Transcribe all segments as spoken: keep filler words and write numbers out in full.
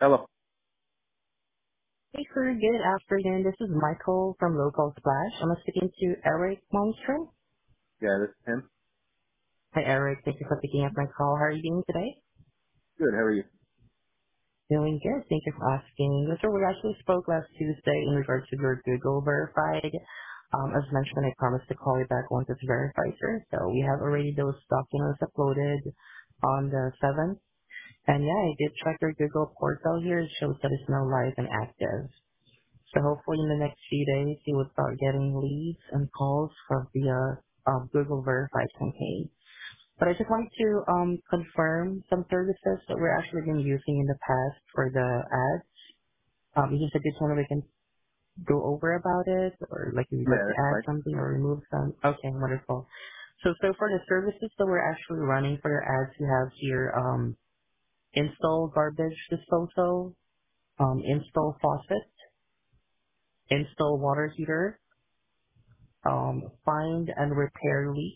Hello. Hey, sir. Good afternoon. This is Michael from Local Splash. I'm speaking to Eric Monstro. Yeah, this is him. Hi, Eric. Thank you for picking up my call. How are you doing today? Good. How are you? Doing good. Thank you for asking. Yes, sir, we actually spoke last Tuesday in regards to your Google verified. Um, as mentioned, I promised to call you back once it's verified, sir. So we have already those documents uploaded on the seventh. And yeah, I did check your Google portal here. It shows that it's now live and active. So hopefully in the next few days, you will start getting leads and calls from the uh, um, Google Verified campaign. But I just wanted to um, confirm some services that we're actually been using in the past for the ads. Um, is this a good time that we can go over about it, or like if you'd Yeah, like to that's add fine. something or remove some? Okay, wonderful. So, so for the services that we're actually running for your ads, you have here um, install garbage disposal, um, install faucet, install water heater, um, find and repair leak,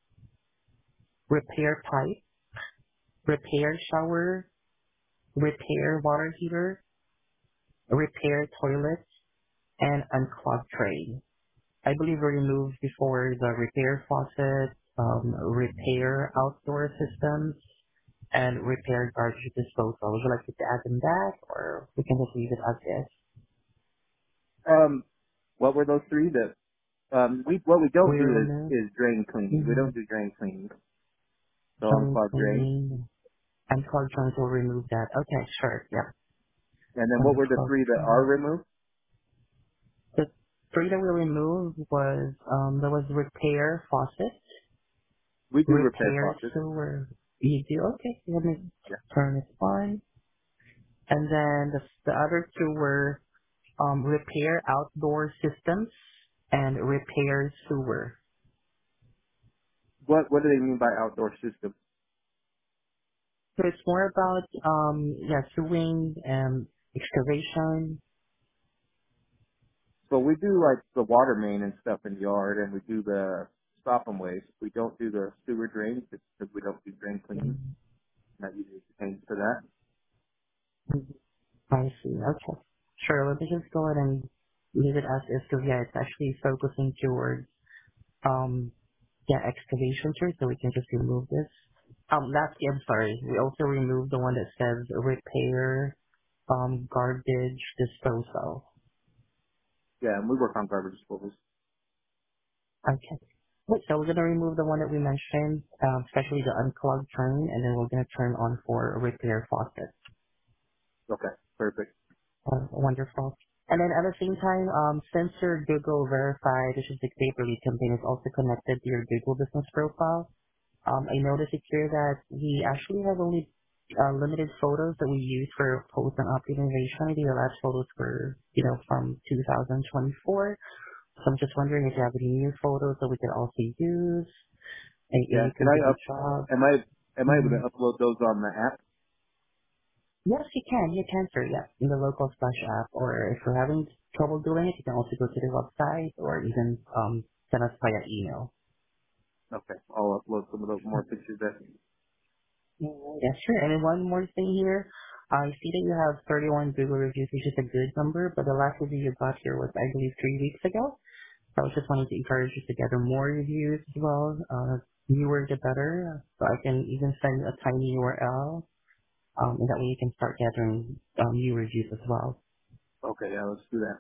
repair pipe, repair shower, repair water heater, repair toilet, and unclog tray. I believe we removed before the repair faucet, um, repair outdoor systems, and repair garbage disposal. Would you like me to add them back, or we can just leave it as is? Um, what were those three? That um, we what we don't We do is remove is drain cleaning. We mm-hmm. don't do drain cleaning. So some unclog drain. cleaning, unclog drains. We'll remove that. Okay, sure. Yeah, And then what were the unclog three that drain. are removed? The three that we removed was um there was repair faucet, We do repair repair faucets. sewer. You do okay. Let me Yeah. turn it on. And then the the other two were um repair outdoor systems and repair sewer. What What do they mean by outdoor systems? So it's more about um yeah sewing and excavation. So we do like the water main and stuff in the yard, and we do the stop and waste. We don't do the sewer drains because we don't do drain cleaning. Not usually pertains to that. Mhm. I see. Okay. Sure. Let me just go ahead and leave it as is because yeah, it's actually focusing towards um yeah, excavation tool, so we can just remove this. Um, lastly, I'm sorry, we also removed the one that says repair, um, garbage disposal. Yeah, and we work on garbage disposals. Okay. Wait, so we're gonna remove the one that we mentioned, um, especially the unclogged drain, and then we're gonna turn on for repair faucet. Okay, perfect. Uh, wonderful. And then at the same time, um, since your Google verified, which is the paper lead campaign, is also connected to your Google business profile, Um, I noticed it here that we actually have only uh, limited photos that we use for post and optimization. The last photos were, you know, from two thousand twenty-four. So I'm just wondering if you have any new photos that we could also use. And Yeah, you can can I do the up? job. Am I am I able Mm. to upload those on the app? Yes, you can. You can, sir. Yeah, in the local Splash app. Or if you're having trouble doing it, you can also go to the website or even um, send us via email. Okay, I'll upload some of those more pictures. That Yes, sure. And then one more thing here. I see that you have thirty-one Google reviews, which is a good number, but the last review you got here was, I believe, three weeks ago. So I was just wanting to encourage you to gather more reviews as well. Uh, newer the better. So I can even send a tiny U R L, um, and that way you can start gathering um, new reviews as well. okay, yeah, let's do that.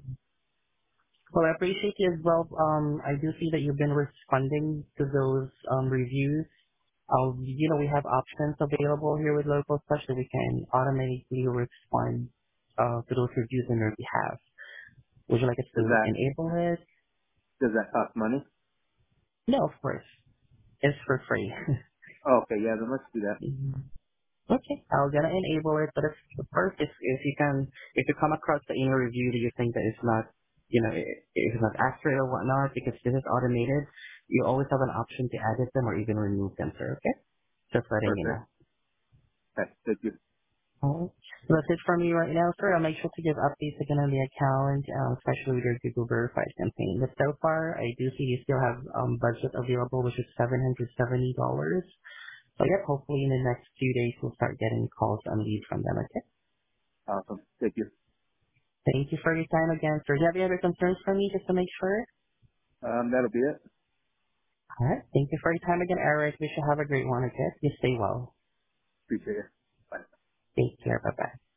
Well, I appreciate you as well. Um, I do see that you've been responding to those um, reviews. Uh, you know, we have options available here with local, especially we can automatically respond uh, to those reviews on your behalf. Would you like us Does to that enable it? does that cost money? No, of course. It's for free. Oh, okay, yeah, then let's do that. Mhm. Okay, I'll gonna enable it, but if, first, if, if you can, if you come across the email review that you think that it's not, you know, it, it's not accurate or whatnot, because this is automated, you always have an option to edit them or even remove them, sir, okay? Just letting you know. Perfect. Okay, thank you. Alright. So that's it from me right now, sir. I'll make sure to give updates again on the account, um, especially with your Google Verified campaign. But so far, I do see you still have um, budget available, which is seven hundred seventy dollars. So yeah, hopefully in the next few days, we'll start getting calls and leads from them, okay? Awesome. Thank you. Thank you for your time again, sir. Do you have any other concerns for me just to make sure? Um, that'll be it. All right. Thank you for your time again, Eric. We should have a great one, okay? You stay well. Appreciate it. Bye. Take care. Bye-bye.